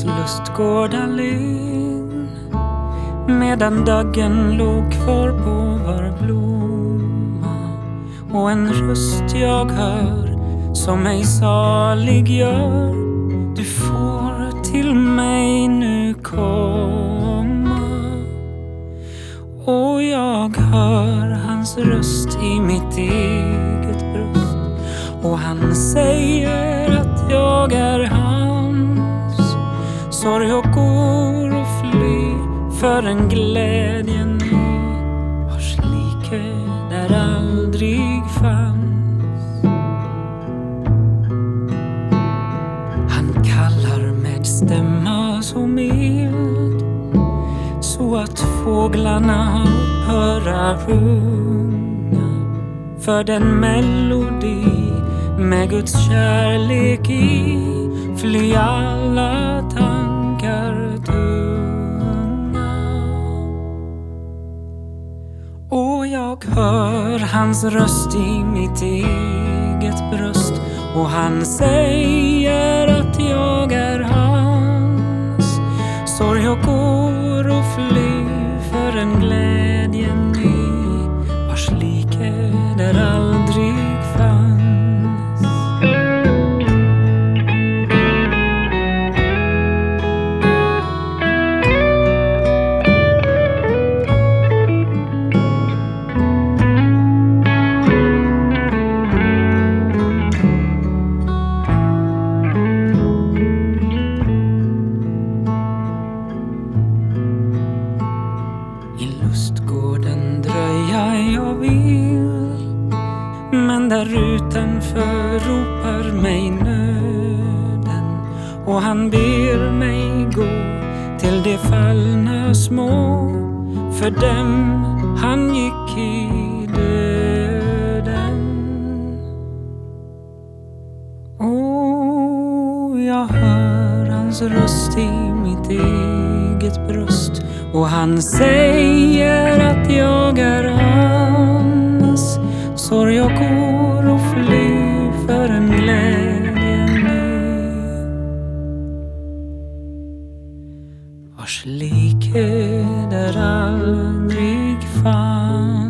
lustgårdalén, medan daggen låg kvar på var blomma, och en röst jag hör som mig salig gör: du får till mig nu komma. Och jag hör hans röst i mitt eget bröst, och han säger att jag är hans. Sorg och oro fly för en glädje ny, vars like där aldrig fanns. Han kallar med stämma så mild, så att fåglarna upphöra sjunga, för den melodi med Guds kärlek i fly alla tankar tunga. Och jag hör hans röst i mitt eget bröst, och han säger att jag är hans. Sorg och oro fly för en glädje ny, vars like där aldrig fanns. Lustgården dröja jag vill, men där utanför ropar mig nöden, och han ber mig gå till de fallna små, för dem han gick i döden. Och jag hör hans röst i mitt eget bröst, och han säger att jag är hans. Sorg och oro fly för en glädje ny, vars like där aldrig fanns.